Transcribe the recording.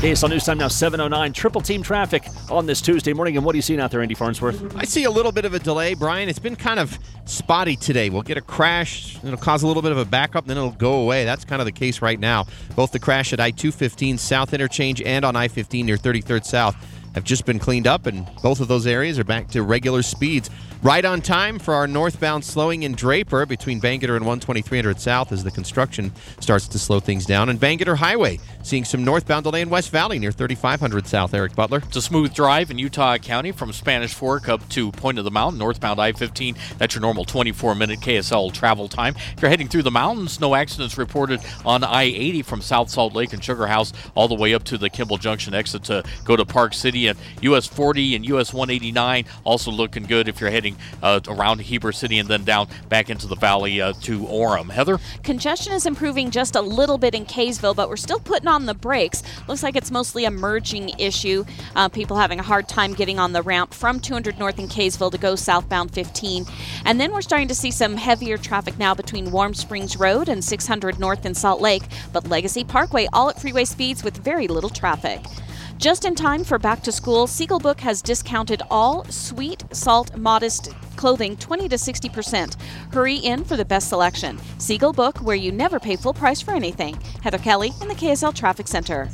KSL News Time now 7:09. Triple team traffic on this Tuesday morning. And what are you seeing out there, Andy Farnsworth? I see a little bit of a delay, Brian. It's been kind of spotty today. We'll get a crash. It'll cause a little bit of a backup, then it'll go away. That's kind of the case right now. Both the crash at I-215 South Interchange and on I-15 near 33rd South have just been cleaned up, and both of those areas are back to regular speeds. Right on time for our northbound slowing in Draper between Bangerter and 12300 South as the construction starts to slow things down. And Bangerter Highway seeing some northbound delay in West Valley near 3500 South. Eric Butler. It's a smooth drive in Utah County from Spanish Fork up to Point of the Mountain, northbound I-15. That's your normal 24-minute KSL travel time. If you're heading through the mountains, no accidents reported on I-80 from South Salt Lake and Sugar House all the way up to the Kimball Junction exit to go to Park City. And US 40 and US 189 also looking good if you're heading around Heber City and then down back into the valley to Orem. Heather? Congestion is improving just a little bit in Kaysville, but we're still putting on the brakes. Looks like it's mostly a merging issue. People having a hard time getting on the ramp from 200 North in Kaysville to go southbound 15. And then we're starting to see some heavier traffic now between Warm Springs Road and 600 North in Salt Lake, but Legacy Parkway all at freeway speeds with very little traffic. Just in time for back to school, Siegel Book has discounted all sweet, salt, modest clothing 20 to 60%. Hurry in for the best selection. Siegel Book, where you never pay full price for anything. Heather Kelly in the KSL Traffic Center.